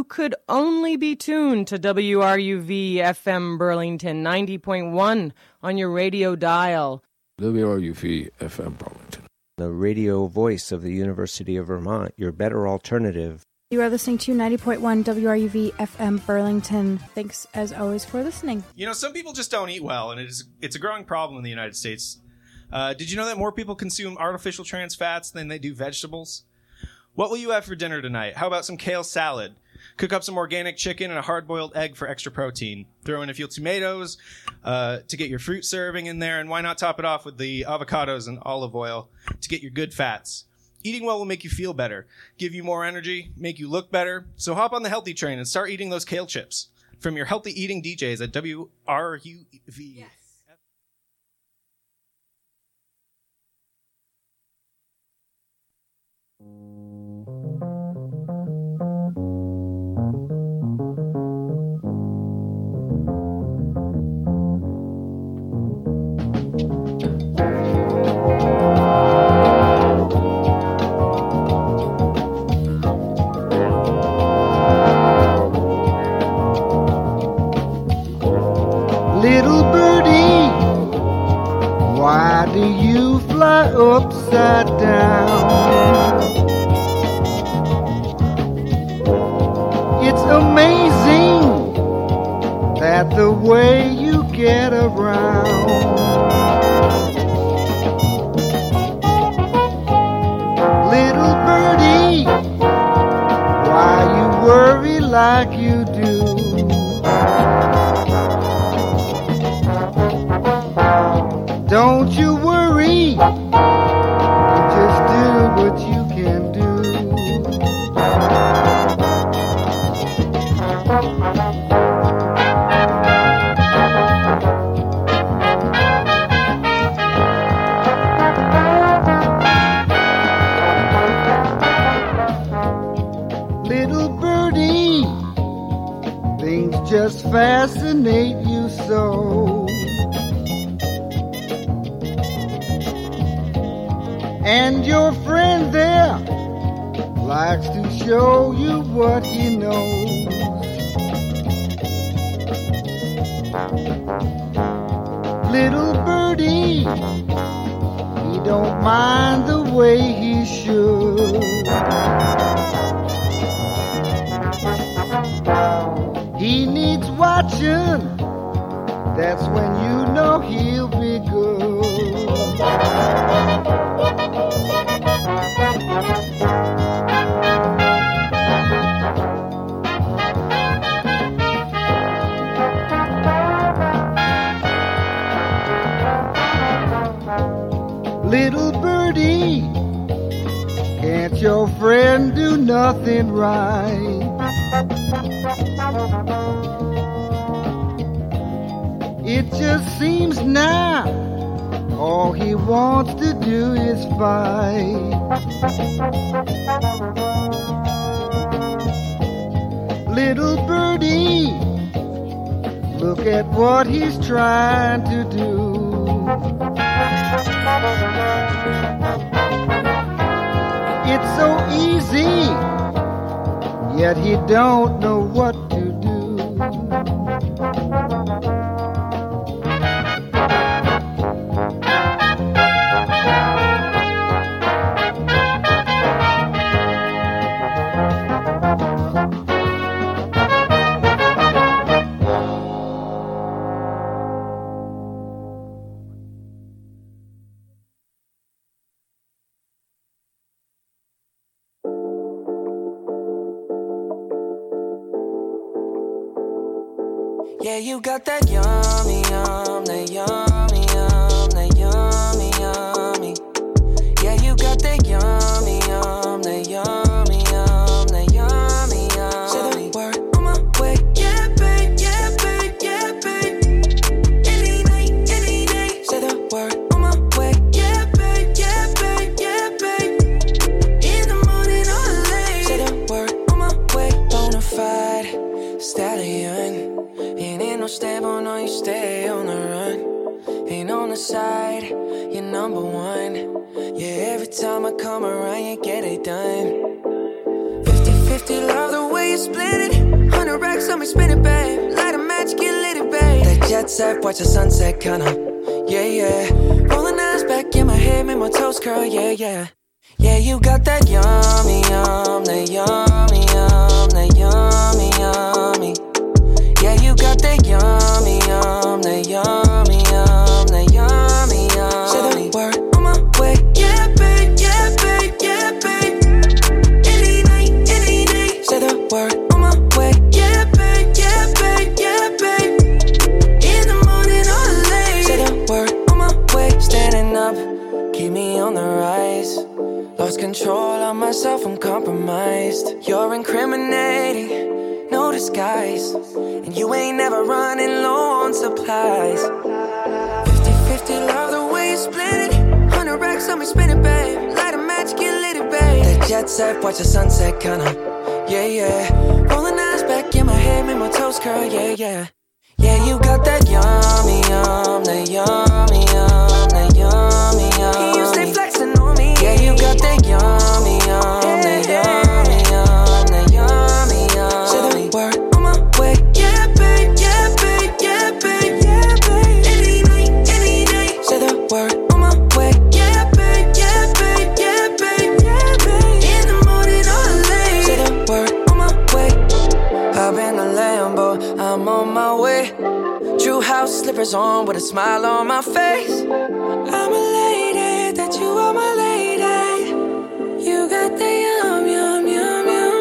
could only be tuned to WRUV FM Burlington 90.1 on your radio dial. WRUV FM Burlington. The radio voice of the University of Vermont, your better alternative. You are listening to 90.1 WRUV FM Burlington. Thanks, as always, for listening. You know, some people just don't eat well, and it's a growing problem in the United States. Did you know that more people consume artificial trans fats than they do vegetables? What will you have for dinner tonight? How about some kale salad? Cook up some organic chicken and a hard-boiled egg for extra protein. Throw in a few tomatoes to get your fruit serving in there, and why not top it off with the avocados and olive oil to get your good fats? Eating well will make you feel better, give you more energy, make you look better. So hop on the healthy train and start eating those kale chips. From your healthy eating DJs at WRUV. Yes. Upside down. It's amazing that the way you get around. Little birdie, why you worry like you do? Don't you worry, just do what you can do. Little birdie, things just fascinate you so. And your friend there likes to show you what he knows. Little birdie, he don't mind the way he should. He needs watching, that's when you know he'll be good. Little birdie, can't your friend do nothing right? It just seems now all he wants to do is fight. Little birdie, look at what he's trying to do. It's so easy, yet he don't know what to do. Yeah, you got that yummy, that yummy, that yummy, yummy. Yeah, you got that yummy, that yummy, that yummy, yummy. Say the word on my way, yeah, babe, yeah, babe, yeah, babe. Any night, any day. Say the word on my way, yeah, babe, yeah, babe, yeah, babe. In the morning or late. Say the word on my way, bonafide stallion. Ain't no stable, no, you stay on the run. Ain't on the side, you're number one. Yeah, every time I come around, you get it done. 50-50 50-50, love the way you split it. 100 racks on me, spin it, babe. Light a match, get lit, it, babe. That jet set, watch the sunset, kinda. Yeah, yeah. Rolling eyes back in my head, make my toes curl, yeah, yeah. Yeah, you got that yummy, yum, that yummy, yum, that yummy, yummy. Yeah, you got that yummy, yum, that yummy, yum, that yummy, yummy. Say the word on my way, yeah, babe, yeah, babe, yeah, babe. Any night, any day. Say the word on my way, yeah, babe, yeah, babe, yeah, babe. In the morning or late. Say the word on my way. Standing up, keep me on the rise. Lost control of myself, I'm compromised. You're incriminating, no disguise. And you ain't never running low on supplies. 50-50, love the way you split it. 100 racks on me, spin it, babe. Light a match, get lit, it, babe. That jet set, watch the sunset, kinda. Yeah, yeah. Rolling eyes back in my head, make my toes curl, yeah, yeah. Yeah, you got that yummy, yum, that yummy, yum, that yummy, yum. You stay flexing on me. Yeah, you got that yummy, yum, that yummy, yum, that yummy, yum. Say the word on my way. Yeah, babe, yeah, babe, yeah, babe, yeah, babe. Any night, any day. Say the word on my way. Yeah, babe, yeah, babe, yeah, babe, yeah, babe. In the morning or late. Say the word on my way. Hop in the Lambo, I'm on my way. True house slippers on with a smile on my face. I'm elated that you are my lady. You got the yum, yum, yum, yum.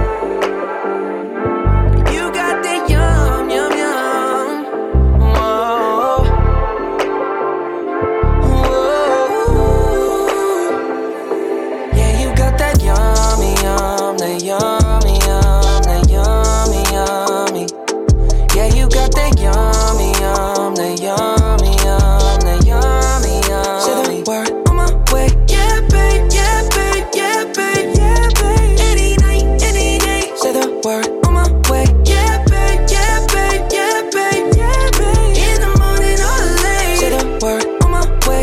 You got the yum, yum, yum. Whoa. Whoa. Yeah, you got that yummy, yum, that yummy, yum, that yummy, yummy. Yeah, you got that yummy, yum, that yummy, yum, that yummy, yum. Say the word on my way. Yeah, babe, yeah, babe, yeah, babe, yeah, babe. Any night, any day. Say the word on my way. Yeah, babe, yeah, babe, yeah, babe, yeah, babe. In the morning or late. Say the word on my way.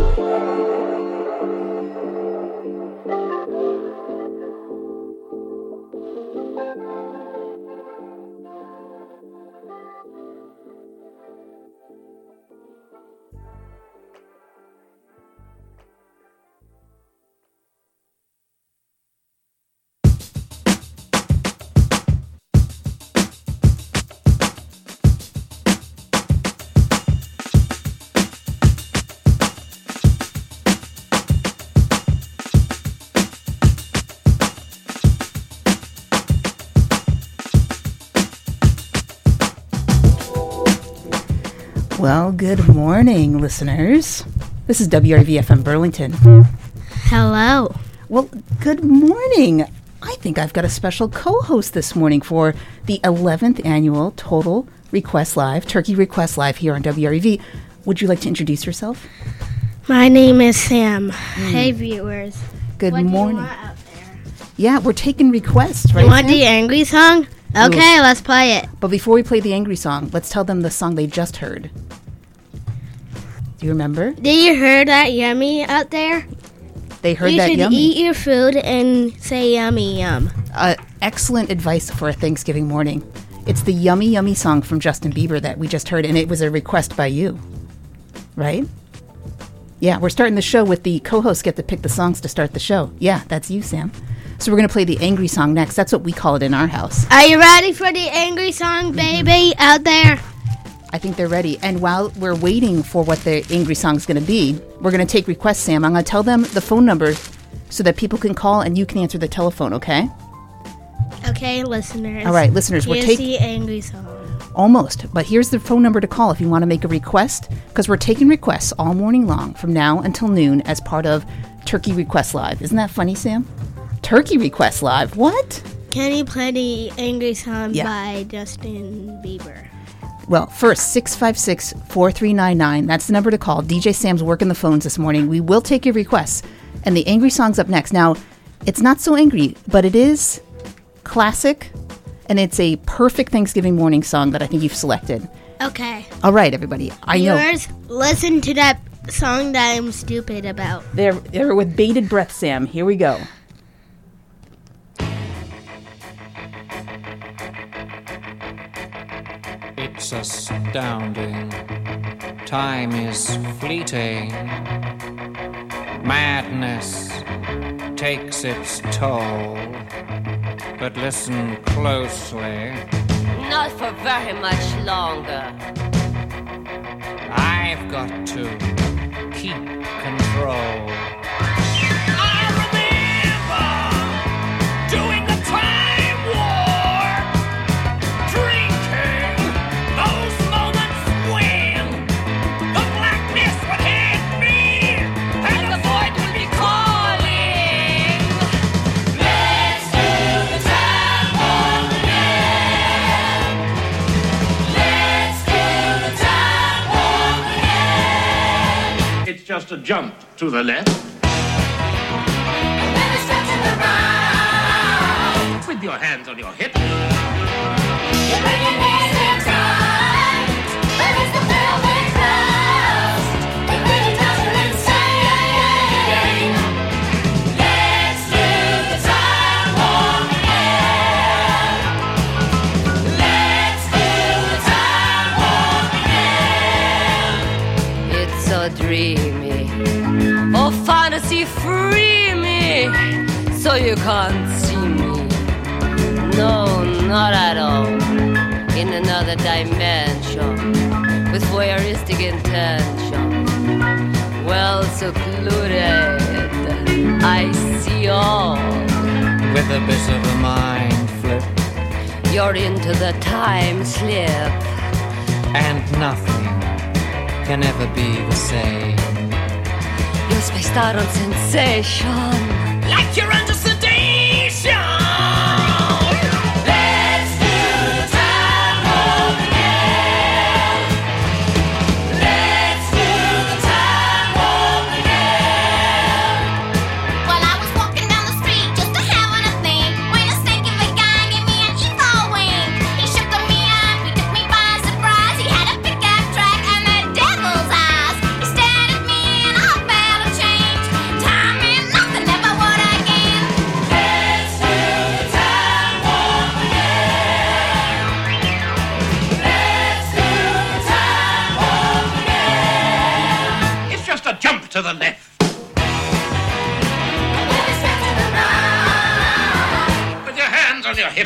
Well, good morning, listeners. This is WRV-FM Burlington. Hello. Well, good morning. I think I've got a special co-host this morning for the 11th annual Total Request Live, Turkey Request Live here on WRV. Would you like to introduce yourself? My name is Sam. Hey, viewers. Good what morning. Do you want out there? Yeah, we're taking requests, right? You want Sam? the angry song? Okay, let's play it. But before we play the angry song, let's tell them the song they just heard. Do you remember? Did you hear that yummy out there? They heard that yummy. You should eat your food and say yummy yum. Excellent advice for a Thanksgiving morning. It's the Yummy Yummy song from Justin Bieber that we just heard, and it was a request by you. Right? Yeah, we're starting the show with the co-hosts get to pick the songs to start the show. Yeah, that's you, Sam. So we're going to play the angry song next. That's what we call it in our house. Are you ready for the angry song, baby, out there? I think they're ready. And while we're waiting for what the angry song's going to be, we're going to take requests, Sam. I'm going to tell them the phone number so that people can call and you can answer the telephone, okay? Okay, listeners. All right, listeners, we're taking the angry song. Almost, but here's the phone number to call if you want to make a request, because we're taking requests all morning long from now until noon as part of Turkey Request Live. Isn't that funny, Sam? Turkey Request Live. What? Can you play the angry song by Justin Bieber? Well, first, 656-4399. That's the number to call. DJ Sam's working the phones this morning. We will take your requests. And the angry song's up next. Now, it's not so angry, but it is classic, and it's a perfect Thanksgiving morning song that I think you've selected. Okay. All right, everybody. Viewers, listen to that song that I'm stupid about. They're with bated breath, Sam. Here we go. It's astounding. Time is fleeting. Madness takes its toll. But listen closely. Not for very much longer. I've got to keep control. I remember doing the time war, drinking those moments when the blackness would hit me and the void would be calling. Let's do the time warp again. Let's do the time warp again. It's just a jump to the left. With your hands on your hips. You bring your knees in tight. There is the velvet crust. It really doesn't insane. Let's do the time warp again. Let's do the time warp again. It's so dreamy. Oh, fantasy, free me. So you can't see me. No, not at all. In another dimension, with voyeuristic intention. Well secluded, I see all. With a bit of a mind flip. You're into the time slip. And nothing can ever be the same. You're spaced out on sensation. Like you're under sedation. Let's do the time warp again. Let's do the time warp again. Well, I was walking down the street just having a thing when a snake of a guy gave me an evil wing. He shook me up, he took me by surprise. He had a pickup truck and the devil's eyes. He stared at me and I felt a change. Time and nothing ever would again. Let's do the time warp again. Let's do the time warp again. It's just a jump to the left. With your hands on your hips.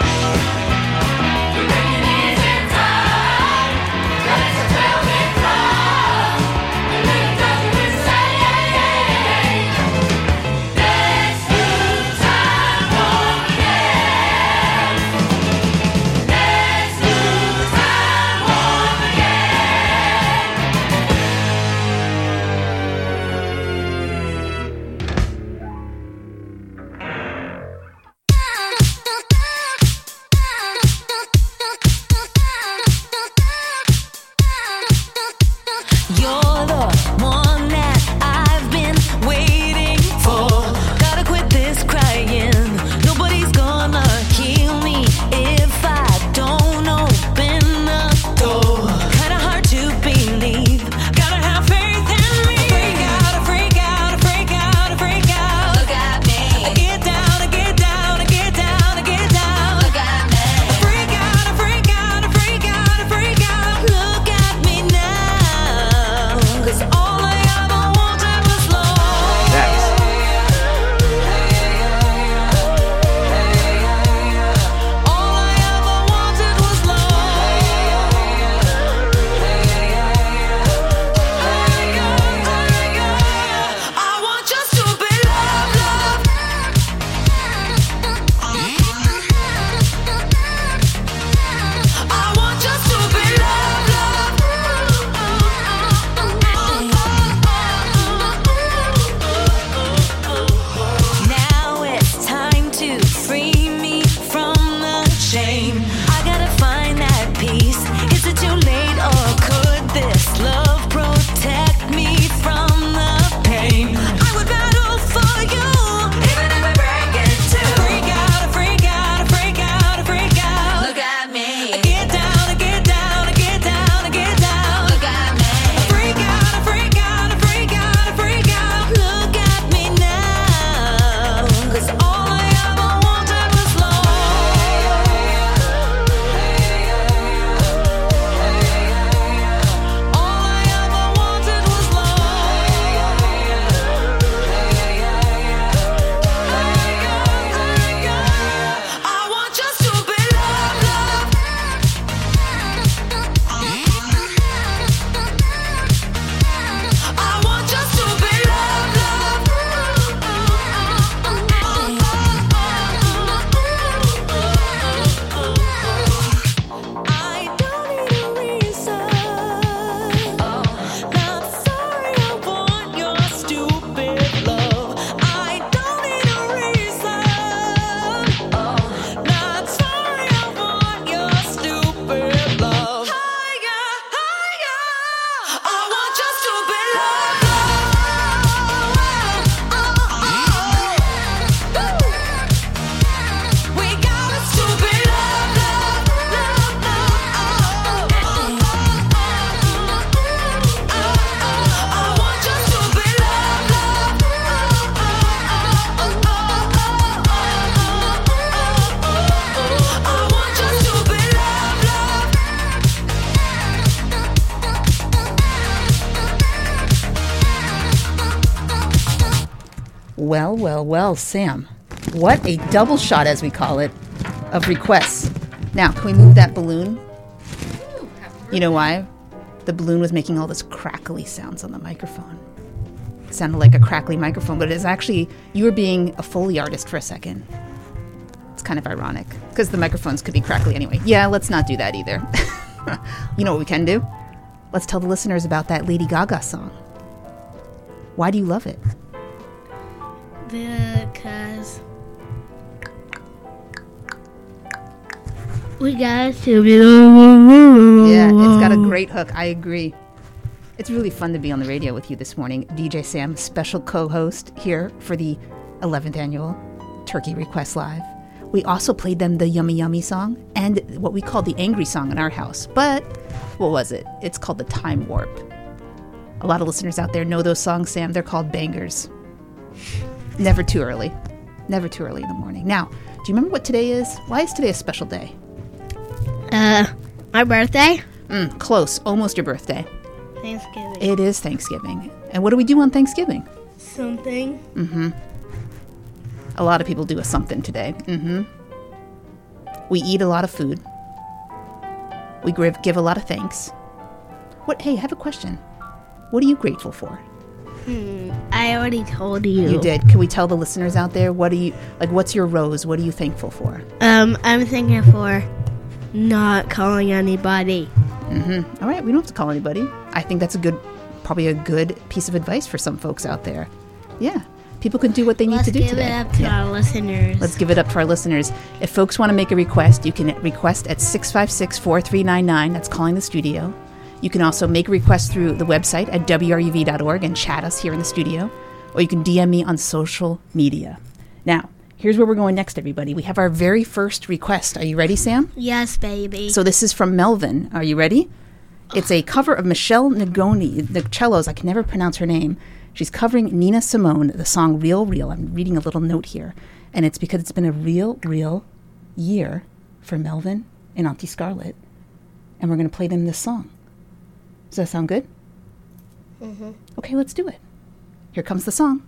Well, Sam. What a double shot, as we call it, of requests. Now, can we move that balloon? You know why? The balloon was making all this crackly sounds on the microphone. It sounded like a crackly microphone, but it's actually, you were being a Foley artist for a second. It's kind of ironic, because the microphones could be crackly anyway. Yeah, let's not do that either. You know what we can do? Let's tell the listeners about that Lady Gaga song. Why do you love it? Because we got to be. Yeah, it's got a great hook. I agree. It's really fun to be on the radio with you this morning. DJ Sam, special co-host here for the 11th annual Turkey Request Live. We also played them the Yummy Yummy song and what we call the Angry song in our house. But what was it? It's called the Time Warp. A lot of listeners out there know those songs, Sam. They're called bangers. Never too early. Never too early in the morning. Now, do you remember what today is? Why is today a special day? My birthday? Close. Almost your birthday. Thanksgiving. It is Thanksgiving. And what do we do on Thanksgiving? Something. Mm-hmm. A lot of people do a something today. Mm-hmm. We eat a lot of food. We give a lot of thanks. Hey, I have a question. What are you grateful for? I already told you. You did. Can we tell the listeners out there, what's your rose? What are you thankful for? I'm thankful for not calling anybody. Mm-hmm. All right, we don't have to call anybody. I think that's probably a good piece of advice for some folks out there. Yeah. People can do what they need to do today. Let's give it up to our listeners. Let's give it up to our listeners. If folks want to make a request, you can request at 656-4399. That's calling the studio. You can also make a request through the website at wruv.org and chat us here in the studio. Or you can DM me on social media. Now, here's where we're going next, everybody. We have our very first request. Are you ready, Sam? Yes, baby. So this is from Melvin. Are you ready? It's a cover of Michelle Nagoni, the cellos. I can never pronounce her name. She's covering Nina Simone, the song Real Real. I'm reading a little note here. And it's because it's been a real year for Melvin and Auntie Scarlett. And we're going to play them this song. Does that sound good? Mm-hmm. Okay, let's do it. Here comes the song.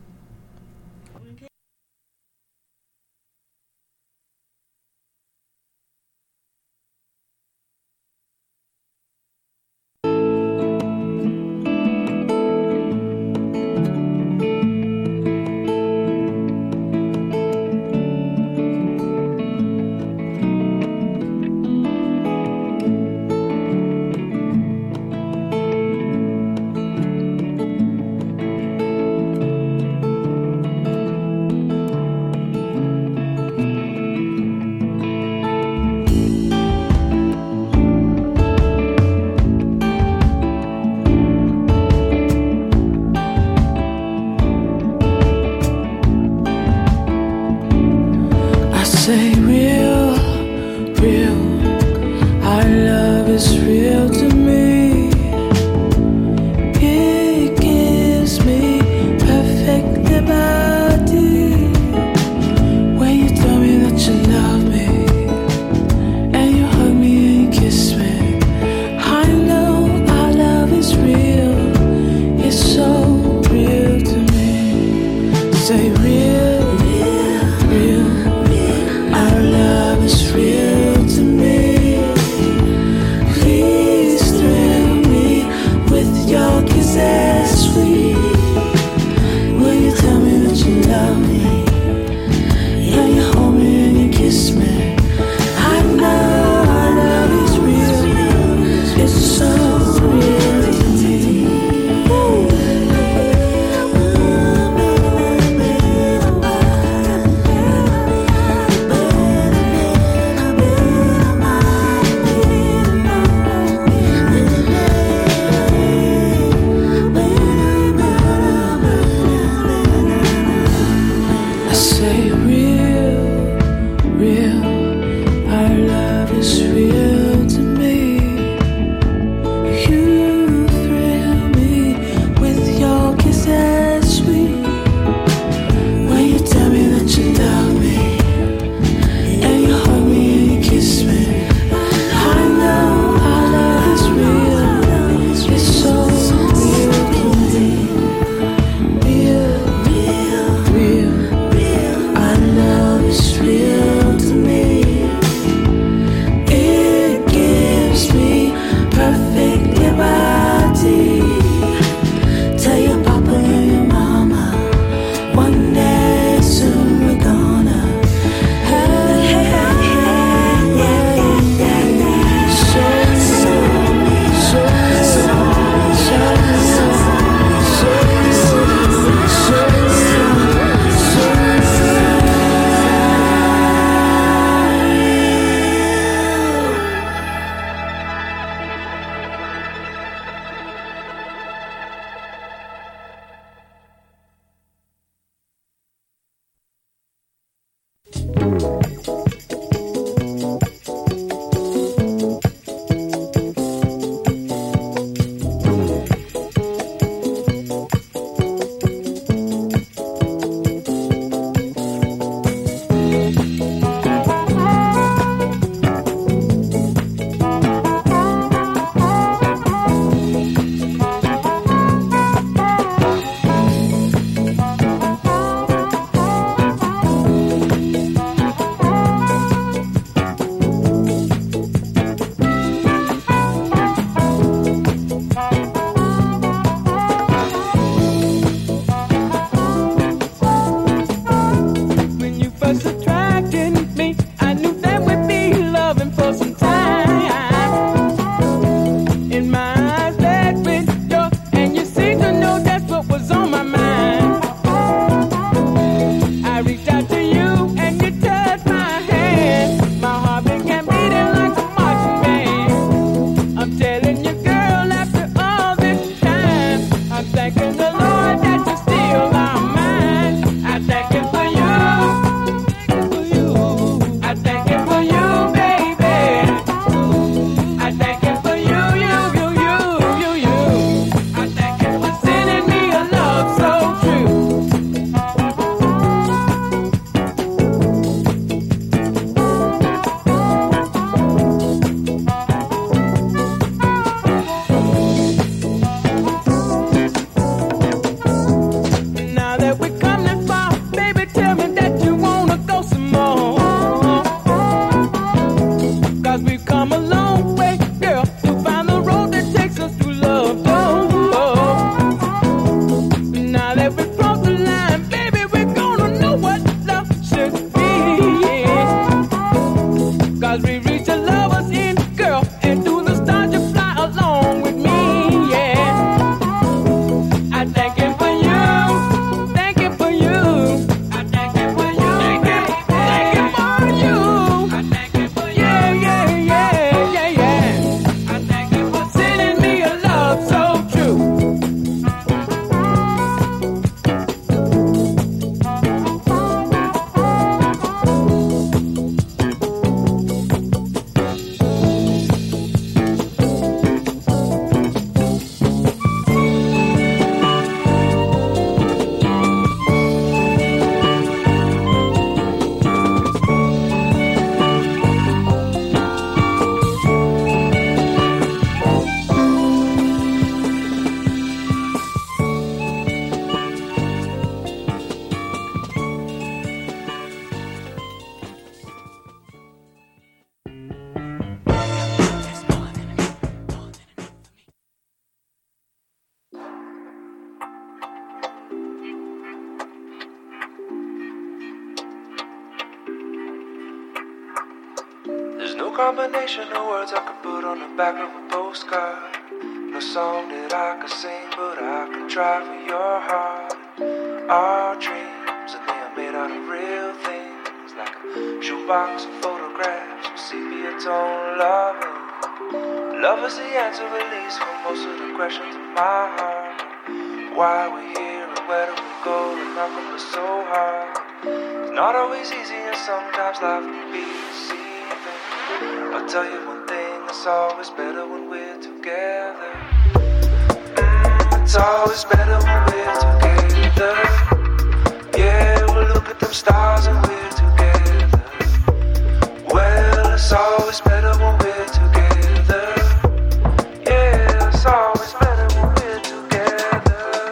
combination of words I could put on the back of a postcard. No song that I could sing, but I could try for your heart. Our dreams, and they are made out of real things, like a shoebox of photographs with sepia tone lovers. Love is the answer, at least, for most of the questions in my heart. Why we're here and where do we go, and nothing was so hard. It's not always easy, and sometimes life can be deceiving. I'll tell you one thing, it's always better when we're together. It's always better when we're together. Yeah, we'll look at them stars and we're together. Well, it's always better when we're together. Yeah, it's always better when we're together.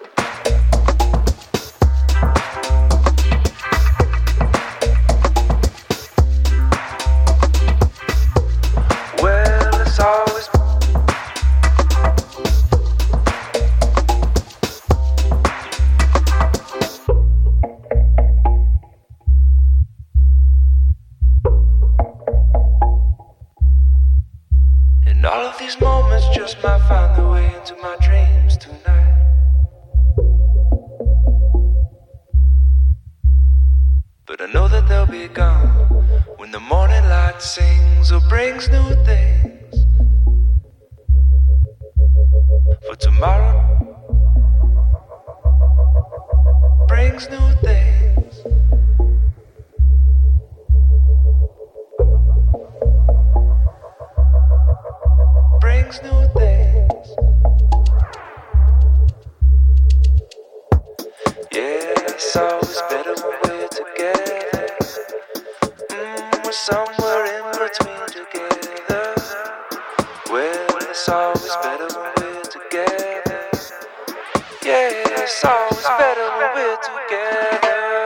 Well, it's always and all of these moments just might find their way into my dreams tonight. But I know that they'll be gone when the morning light sings or brings new things. For tomorrow brings new things. Brings new things. Yeah, it's always better when we're together. We're somewhere in between together. Well, it's always better when we're together. Yeah, it's always better when we're together.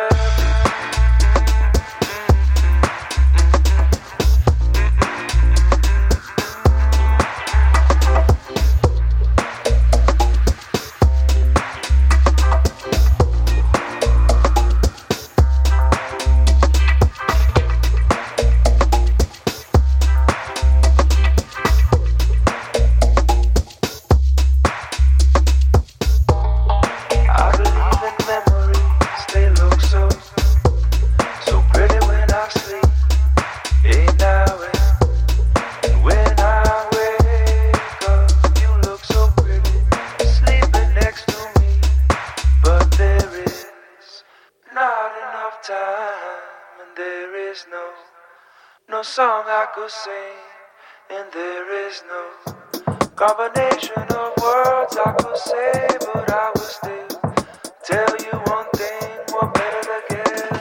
I believe in memories, they look so pretty when I sleep. Hey, now and when I wake up, you look so pretty, sleeping next to me. But there is not enough time, and there is no song I could sing, and there is no combination of words I could say, but I will still tell you one thing, we're better together.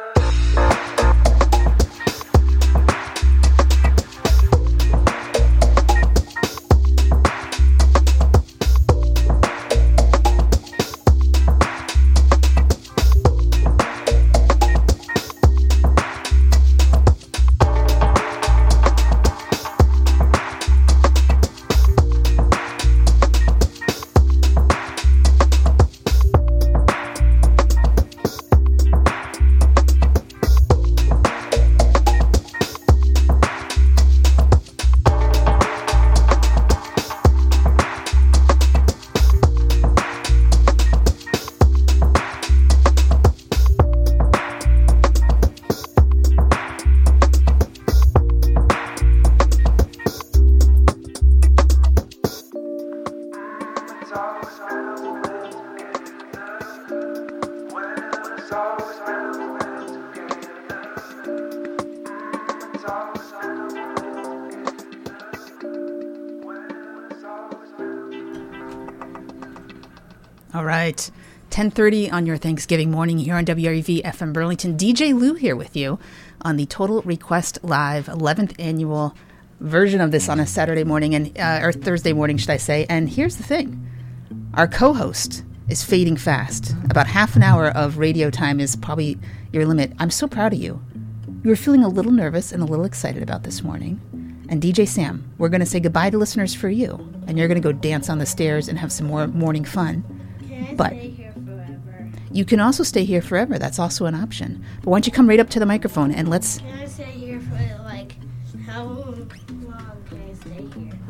All right. 10:30 on your Thanksgiving morning here on WRUV FM Burlington. DJ Lou here with you on the Total Request Live 11th annual version of this on a Saturday morning, and or Thursday morning, should I say. And here's the thing. Our co-host is fading fast. About half an hour of radio time is probably your limit. I'm so proud of you. You were feeling a little nervous and a little excited about this morning. And DJ Sam, we're going to say goodbye to listeners for you. And you're going to go dance on the stairs and have some more morning fun. But stay here forever? You can also stay here forever. That's also an option. But why don't you come right up to the microphone and let's... Can I stay here for, like, how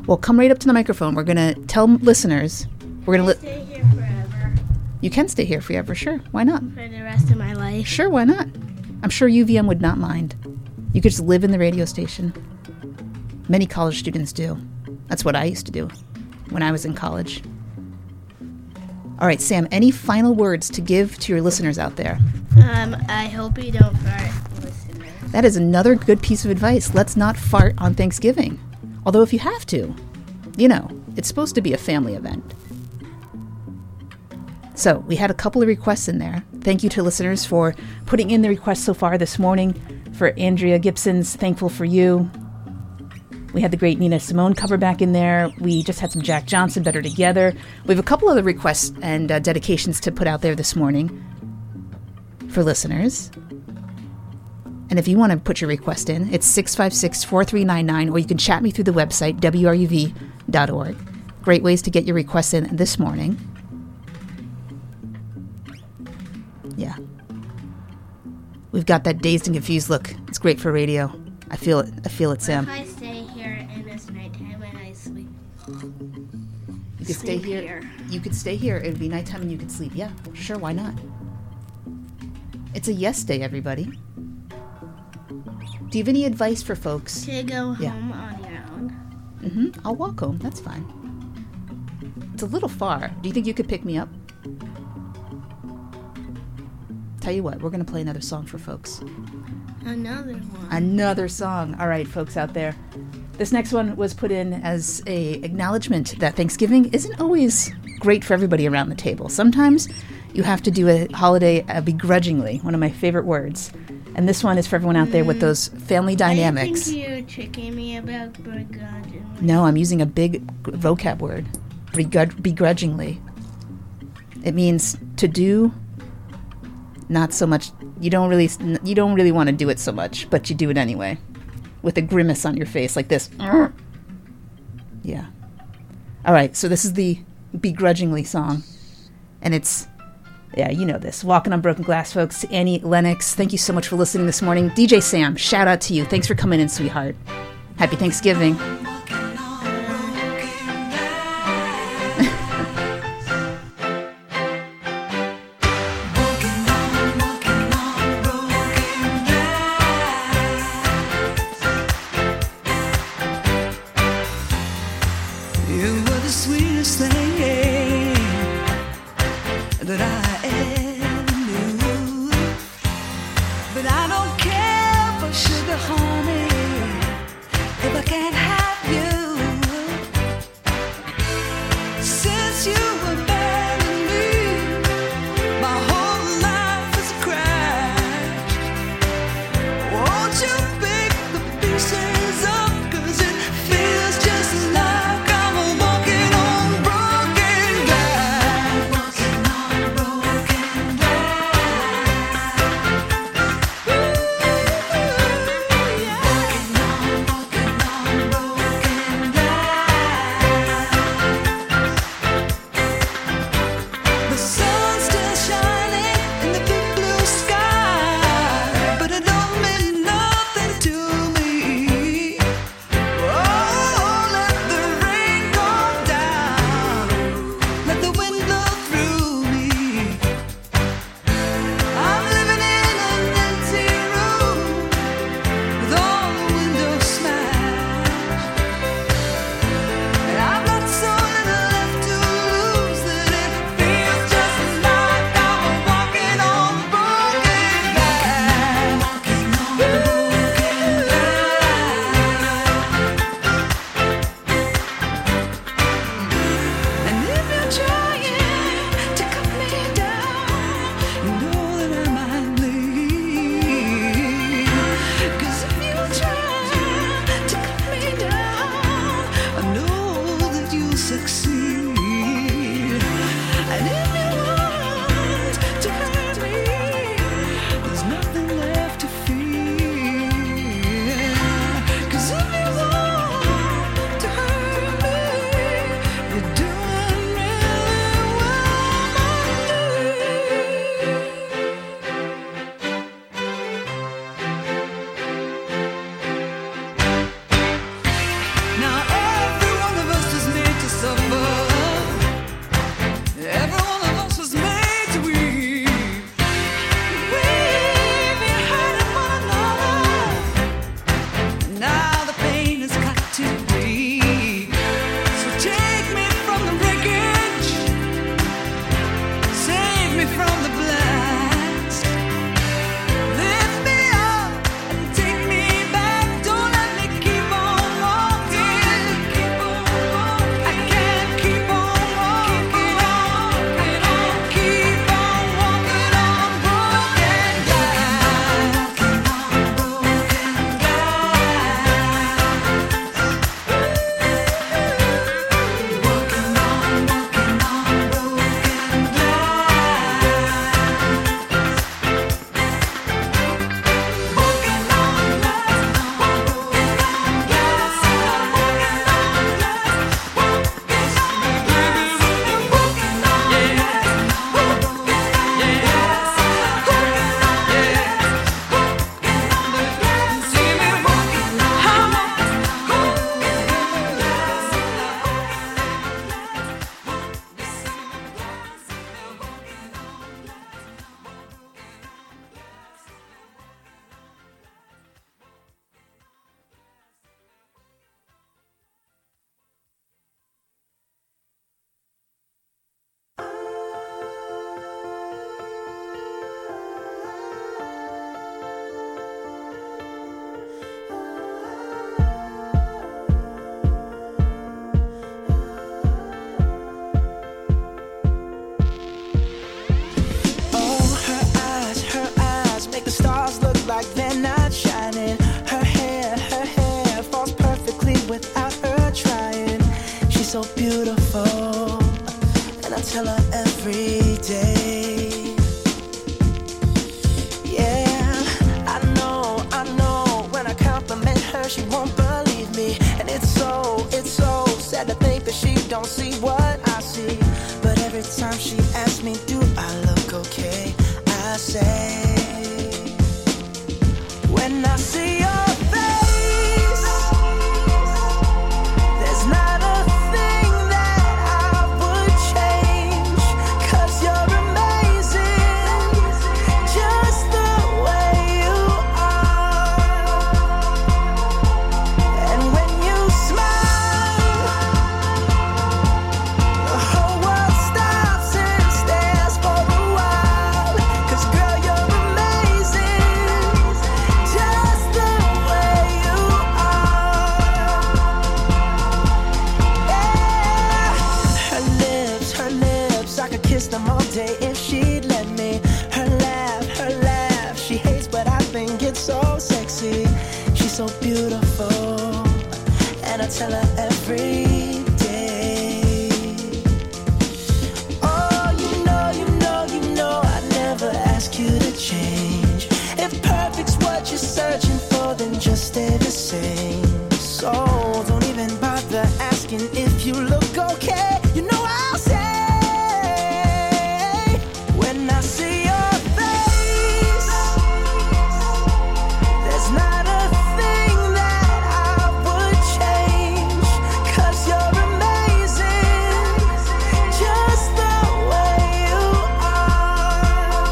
Well, come right up to the microphone. We're going to tell listeners. We're going to stay here forever. You can stay here forever, sure. Why not? For the rest of my life. Sure, why not? I'm sure UVM would not mind. You could just live in the radio station. Many college students do. That's what I used to do when I was in college. All right, Sam, any final words to give to your listeners out there? I hope you don't fart, listeners. That is another good piece of advice. Let's not fart on Thanksgiving. Although if you have to, you know, it's supposed to be a family event. So we had a couple of requests in there. Thank you to listeners for putting in the requests so far this morning. For Andrea Gibson's Thankful for You. We had the great Nina Simone cover back in there. We just had some Jack Johnson, Better Together. We have a couple other requests and dedications to put out there this morning for listeners. And if you want to put your request in, it's 656-4399, or you can chat me through the website, wruv.org. Great ways to get your requests in this morning. Yeah. We've got that dazed and confused look. It's great for radio. I feel it. I feel it, Sam. If I stay here and it's nighttime and I sleep. You could stay here. You could stay here. It would be nighttime and you could sleep. Yeah, sure. Why not? It's a yes day, everybody. Do you have any advice for folks? To go home on your own. Mm-hmm. I'll walk home. That's fine. It's a little far. Do you think you could pick me up? Tell you what, we're going to play another song for folks. Another one. Another song. All right, folks out there. This next one was put in as a acknowledgement that Thanksgiving isn't always great for everybody around the table. Sometimes you have to do a holiday begrudgingly, one of my favorite words. And this one is for everyone out there with those family dynamics. I think you're tricking me about begrudgingly. No, I'm using a big vocab word. Begrudgingly. It means to do not so much. You don't really want to do it so much, but you do it anyway, with a grimace on your face like this. Yeah. All right. So this is the begrudgingly song, and it's, yeah, you know this. Walking on Broken Glass, folks. Annie Lennox. Thank you so much for listening this morning. DJ Sam, shout out to you. Thanks for coming in, sweetheart. Happy Thanksgiving. Now everyone and I tell her every day. Yeah, I know, when I compliment her, she won't believe me. And it's so sad to think that she don't see what I see. But every time she asks me, do I look okay? I say, when I see your face, there's not a thing that I would change, 'cause you're amazing, just the way you are. And when you smile, the whole world stops and stares for a while, 'cause girl, you're amazing, just the way you are. Yeah. Her lips, I could kiss them all day if she'd let me. Her laugh, she hates, but I think it's so sexy. She's so beautiful, and I tell her every day. Oh, you know, I never ask you to change. If perfect's what you're searching for, then just stay the same. So don't even bother asking if you look okay. You know I'll say, when I see your face, there's not a thing that I would change, 'cause you're amazing, just the way you are.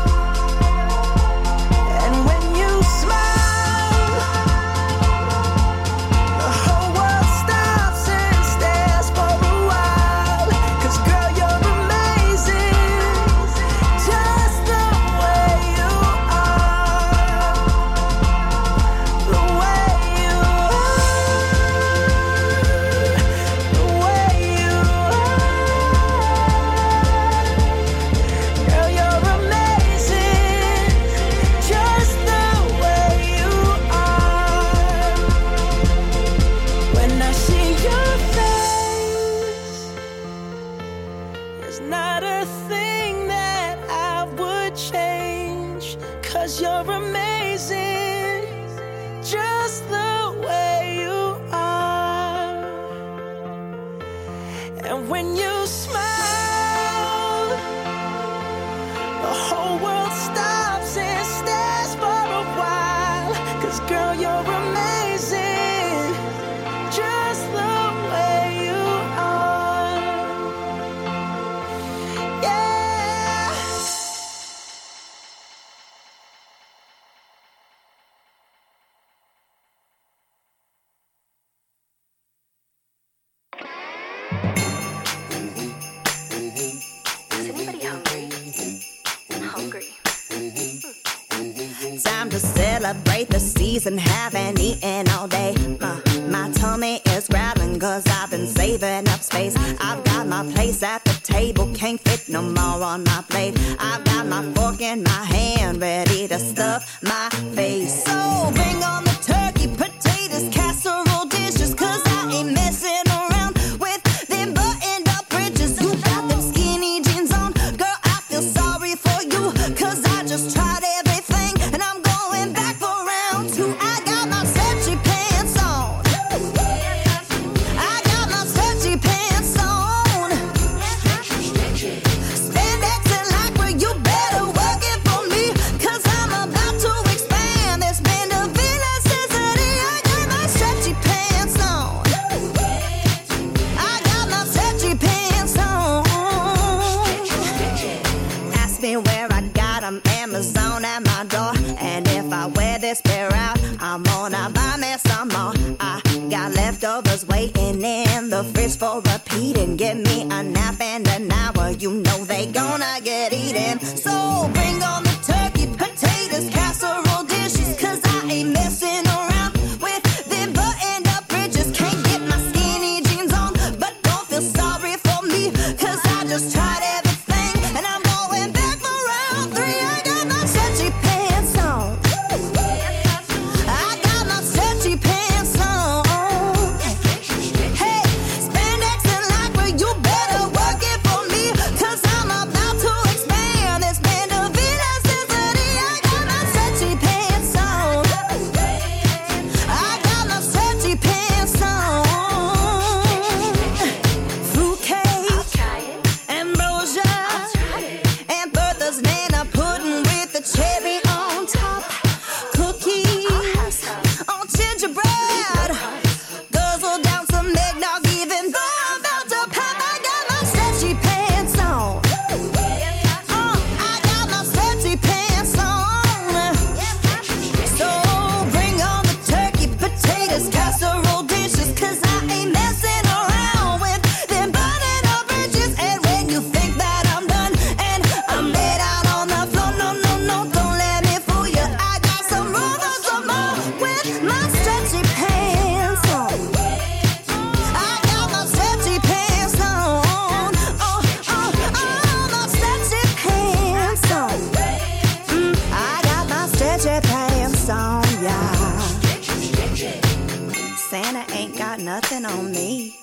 And when you smile, the whole world stops and stares for a while, 'cause girl, you're amazing, just the way you are. The way you are. The way you are. Girl, you're amazing, just the way you are. When I see your face, there's not a thing that I would change, 'cause you're amazing, just the way you are. And when you smile, the whole world stops and stares for a while, 'cause girl, you're amazing, just the way you are. Yeah. Is anybody hungry? Hungry. Time to celebrate the season, haven't eaten all day. My tummy is growling 'cause I've been saving up space. I've got my place at the table, can't fit no more on my plate. I've got my fork in my hand, ready to stuff my face. So bring on the turkey, potatoes, casserole dishes, 'cause I ain't messing around with them buttoned up bridges. You got them skinny jeans on, girl, I feel sorry for you, 'cause I just tried everything and I'm going back for round two. I got my stretchy pants on. I got my stretchy pants on. Spandex and lycra, you better work it for me, 'cause I'm about to expand this band of elasticity. I got my stretchy pants on. I got my stretchy pants on. Ask me where I got them, Amazon at my door. And if I wear this pair out, I'm gonna buy me some more. I got leftovers waiting in the fridge for repeat, and give me a nap and an hour, you know they gonna get eaten. So bring on the turkey, potatoes, casserole dishes, 'cause I ain't messing around with them buttoned up bridges. Can't get my skinny jeans on, but don't feel sorry for me, 'cause I just tried everything and I'm going back for round three. I got my stretchy pants on. I got my stretchy pants on. Hey, spandex and lycra, you better work it for me, 'cause nothing on me.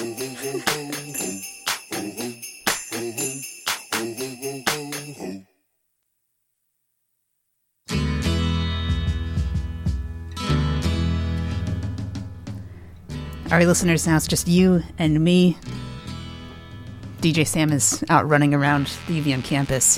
All right, listeners, now it's just you and me. DJ Sam is out running around the UVM campus.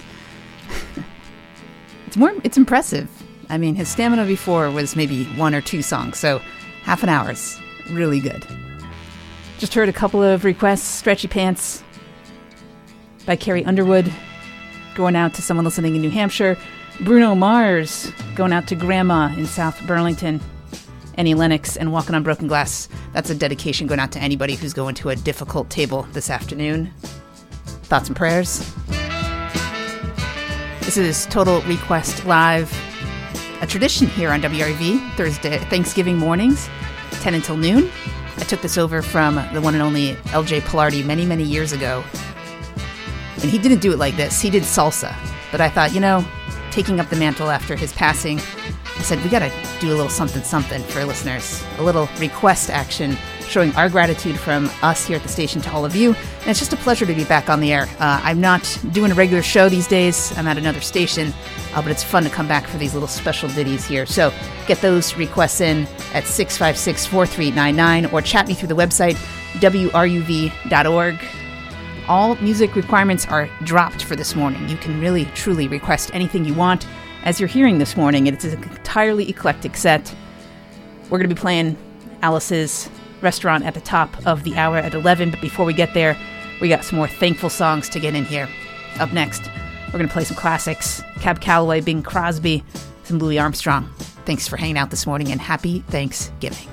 It's impressive. I mean, his stamina before was maybe 1 or 2 songs, so half an hour's really good. Just heard a couple of requests. Stretchy Pants by Carrie Underwood, going out to someone listening in New Hampshire. Bruno Mars, going out to Grandma in South Burlington. Annie Lennox and Walking on Broken Glass. That's a dedication going out to anybody who's going to a difficult table this afternoon. Thoughts and prayers? This is Total Request Live, a tradition here on WREV, Thursday, Thanksgiving mornings, 10 until noon. I took this over from the one and only LJ Pilardi many, many years ago. And he didn't do it like this. He did salsa. But I thought, taking up the mantle after his passing, I said, we got to do a little something for listeners. A little request action showing our gratitude from us here at the station to all of you. And it's just a pleasure to be back on the air. I'm not doing a regular show these days. I'm at another station. But it's fun to come back for these little special ditties here. So get those requests in at 656-4399 or chat me through the website, wruv.org. All music requirements are dropped for this morning. You can really, truly request anything you want. As you're hearing this morning, it's an entirely eclectic set. We're going to be playing Alice's Restaurant at the top of the hour at 11, but before we get there, we got some more thankful songs to get in here. Up next, we're going to play some classics. Cab Calloway, Bing Crosby, some Louis Armstrong. Thanks for hanging out this morning, and happy Thanksgiving.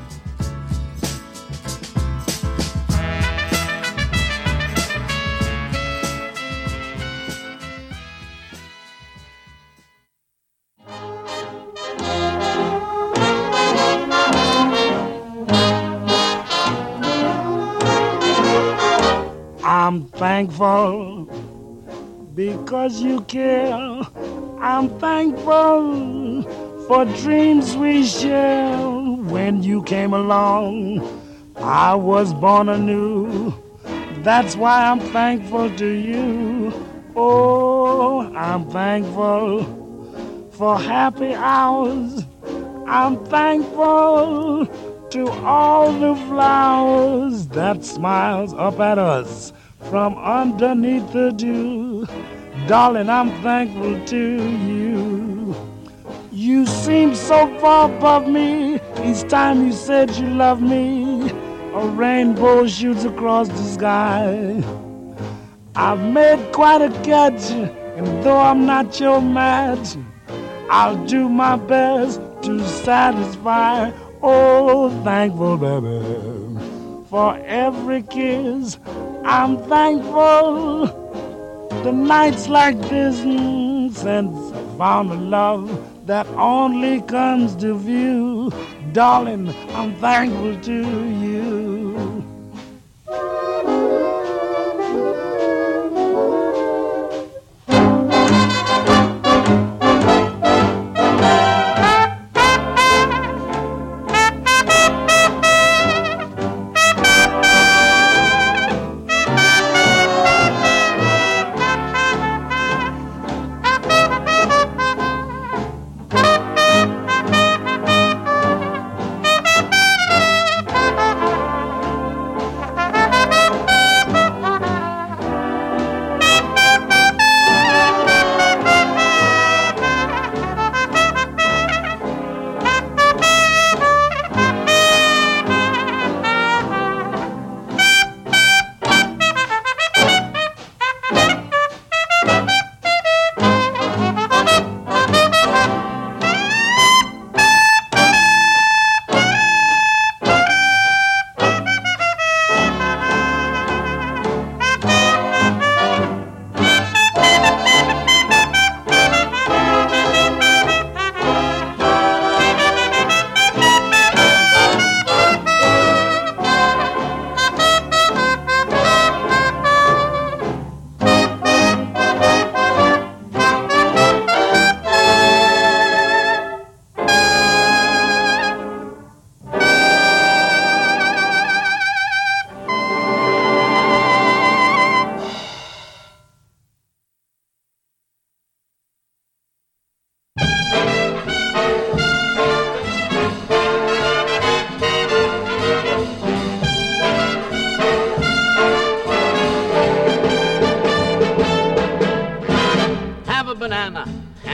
I'm thankful because you care. I'm thankful for dreams we share. When you came along, I was born anew. That's why I'm thankful to you. Oh, I'm thankful for happy hours. I'm thankful to all the flowers that smiles up at us from underneath the dew. Darling, I'm thankful to you. You seem so far above me each time you said you love me. A rainbow shoots across the sky. I've made quite a catch, and though I'm not your match, I'll do my best to satisfy. Oh, thankful, baby, for every kiss. I'm thankful the nights like this, since I found a love that only comes to view. Darling, I'm thankful to you. Hannah,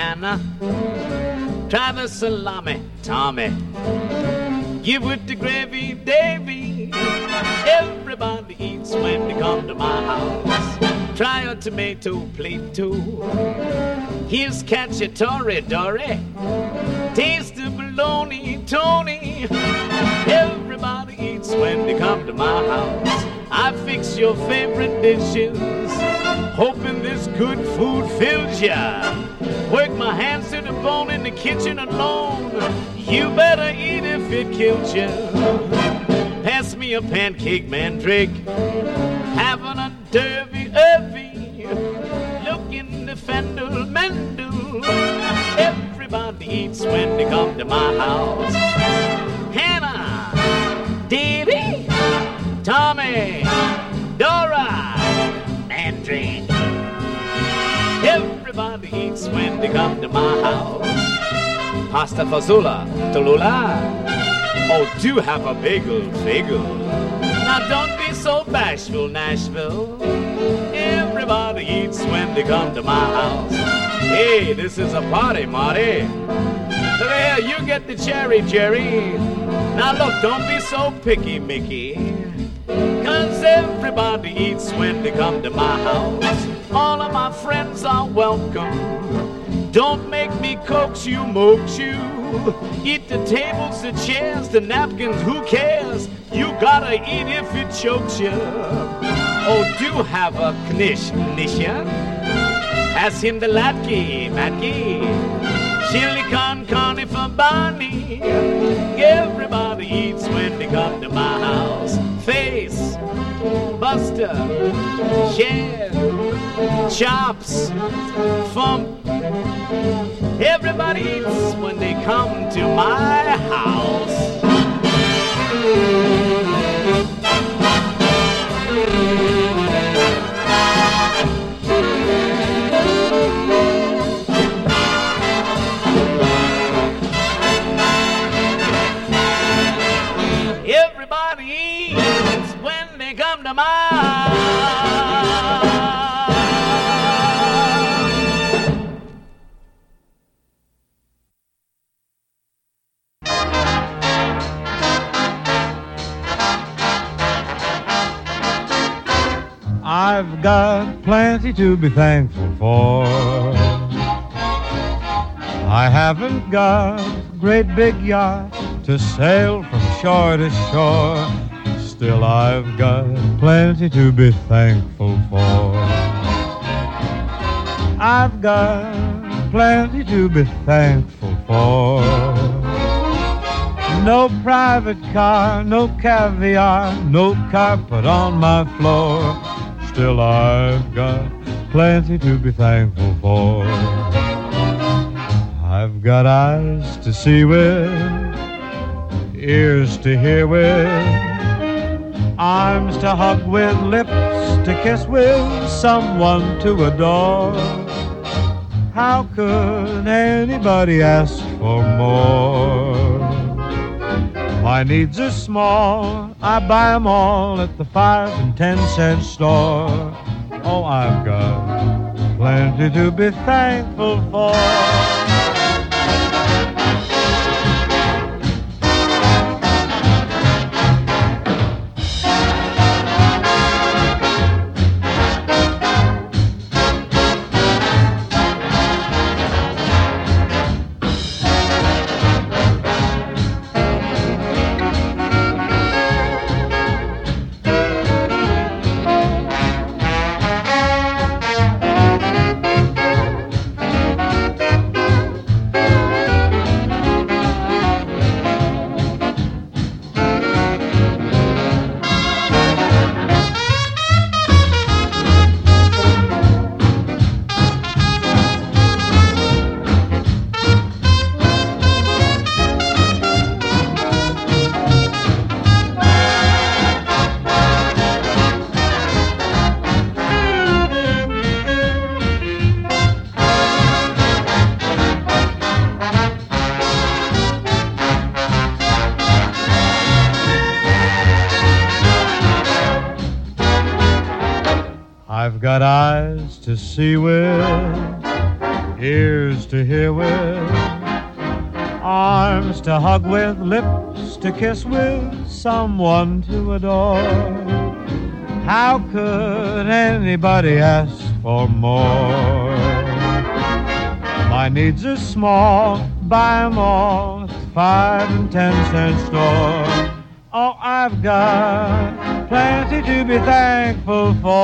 try the salami, Tommy. Give with the gravy, Davy. Everybody eats when they come to my house. Try a tomato plate too. Here's cacciatore, Dory. Taste the bologna, Tony. Everybody eats when they come to my house. I fix your favorite dishes, hoping this good food fills ya. Work my hands to the bone in the kitchen alone. You better eat if it kills ya. Pass me a pancake, Mandrake. Having a derby-irvy. Look in the fendel, Mendel. Everybody eats when they come to my house. Hannah, Davy, Tommy, Dora, Mandrake. Everybody eats when they come to my house. Pasta fazola, Tallulah. Oh, do have a bagel. Now don't be so bashful, Nashville. Everybody eats when they come to my house. Hey, this is a party, Marty. There, you get the cherry, Jerry. Now look, don't be so picky, Mickey. 'Cause everybody eats when they come to my house. All of my friends are welcome. Don't make me coax you, moax you. Eat the tables, the chairs, the napkins, who cares? You gotta eat if it chokes you. Oh, do have a knish, Nisha. Pass him the latke, Matke. Chili con carne for Barney. Everybody eats when they come to my house. Face, Buster, Shed, Chops, Fump. Everybody eats when they come to my house. Everybody eats when they come to my house. I've got plenty to be thankful for. I haven't got a great big yacht to sail from shore to shore. Still I've got plenty to be thankful for. I've got plenty to be thankful for. No private car, no caviar, no carpet on my floor. Still I've got plenty to be thankful for. I've got eyes to see with, ears to hear with, arms to hug with, lips to kiss with, someone to adore. How could anybody ask for more? My needs are small, I buy 'em all at the 5 and 10 cent store. Oh, I've got plenty to be thankful for. I've got eyes to see with, ears to hear with, arms to hug with, lips to kiss with, someone to adore. How could anybody ask for more? My needs are small, buy 'em all at 5 and 10 cent store. Oh, I've got plenty to be thankful for.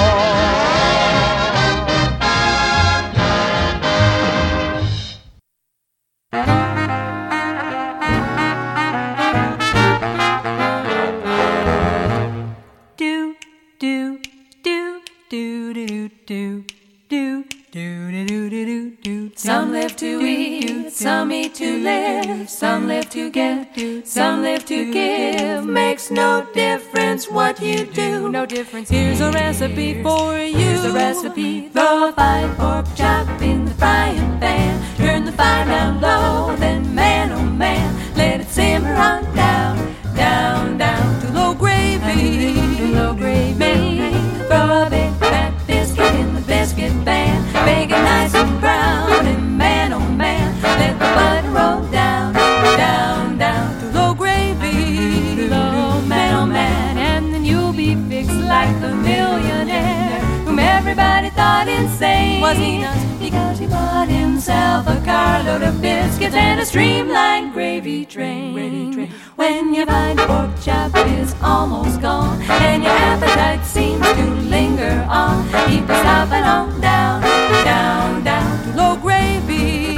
Some live to eat, some eat to live, some live to get, some live to give. Makes no difference what you do, no difference. Here's a recipe for you. Here's a recipe. Throw a fine pork chop in the frying pan. Turn the fire down low, then man oh man, let it simmer on down, down, down to low gravy, low gravy. Throw a big fat biscuit in the biscuit pan, bake it nice and brown, and man oh man, let the butter roll down, down, down to low gravy, low man oh man, and then you'll be fixed like the millionaire whom everybody thought insane. Was he not? Because he bought himself a carload of biscuits and a streamlined gravy train. When your fine pork chop is almost gone and your appetite seems to linger on, keep it stopping on down, down, down to low gravy.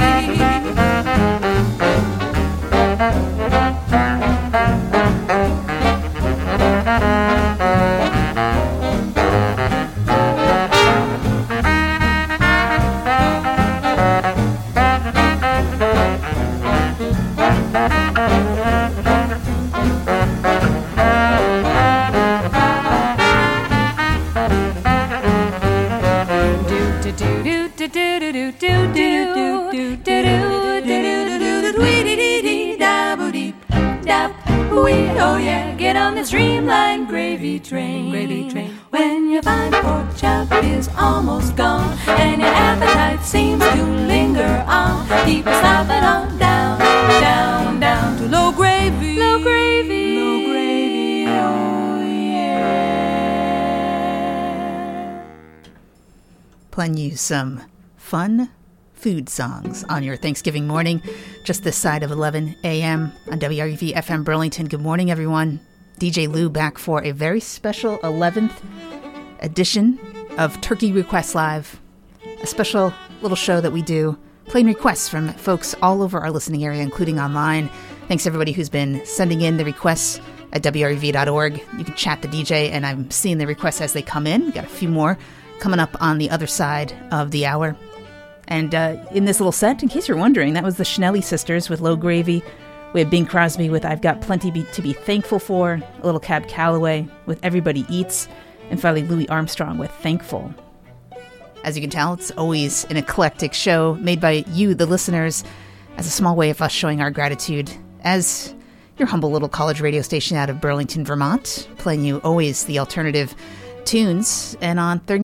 Oh yeah, get on the streamlined gravy train. When your fine pork chop is almost gone and your appetite seems to linger on, keep it stopping on down, down, down to low gravy, low gravy, low gravy. Oh yeah. Playing you some fun food songs on your Thanksgiving morning, just this side of 11 a.m. on WRUV FM Burlington. Good morning, everyone. DJ Lou back for a very special 11th edition of Turkey Request Live, a special little show that we do, playing requests from folks all over our listening area, including online. Thanks everybody who's been sending in the requests at WRUV.org. You can chat the DJ, and I'm seeing the requests as they come in. Got a few more coming up on the other side of the hour. And in this little set, in case you're wondering, that was the Schnelly Sisters with Low Gravy. We had Bing Crosby with I've Got Plenty to Be Thankful For, a little Cab Calloway with Everybody Eats, and finally Louis Armstrong with Thankful. As you can tell, it's always an eclectic show made by you, the listeners, as a small way of us showing our gratitude as your humble little college radio station out of Burlington, Vermont, playing you always the alternative tunes. And on